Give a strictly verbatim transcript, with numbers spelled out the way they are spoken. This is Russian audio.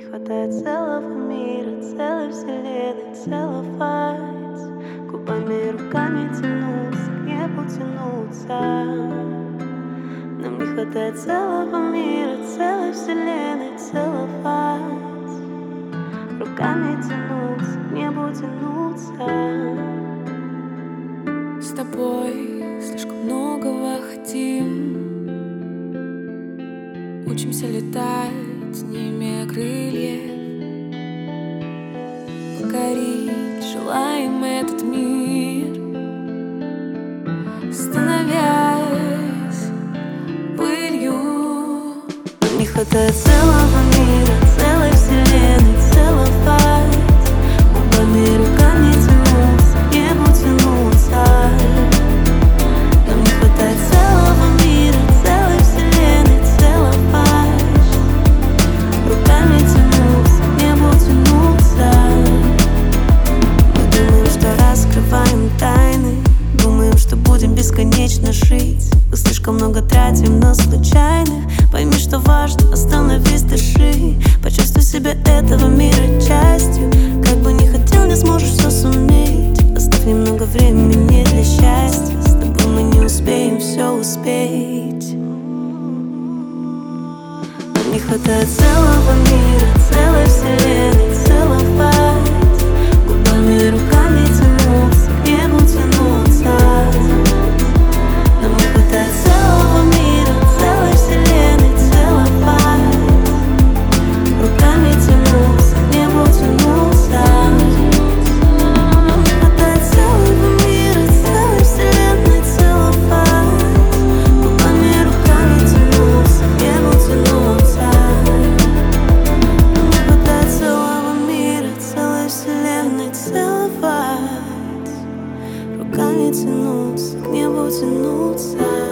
хватает целого мира, целой вселенной целовать, губами и руками тянуться, к небу тянуться. Нам не хватает целого мира, целой вселенной целовать, руками тянуться, к небу тянуться. С тобой слишком многого хотим, учимся летать, не имея крыльев, покорить желаем этот мир, становясь пылью. Нам не хватает целого мира, целой вселенной целовать, губами и руками тянуться, к небу тянуться. Нам не хватает целого мира, целой вселенной целовать, руками тянуться, к небу тянуться. Мы думаем, что раскрываем тайны, думаем, что будем бесконечно жить. Мы слишком много тратим на случайных. Пойми, что важно, остановись, дыши. Почувствуй себя этого мира частью. Как бы ни хотел, не сможешь все суметь. Оставь немного времени для счастья. С тобой мы не успеем все успеть. Нам не хватает целого мира, целой вселенной целовать, губами и руками тянуться, к небу тянуться. Нам не хватает целого мира, целой вселенной целовать, руками тянуться, к небу тянуться. Нам не хватает целого мира, целой вселенной целовать, губами и руками тянуться, к небу тянуться. Нам не хватает целого мира, целой вселенной целовать, руками тянуться, к небу тянуться.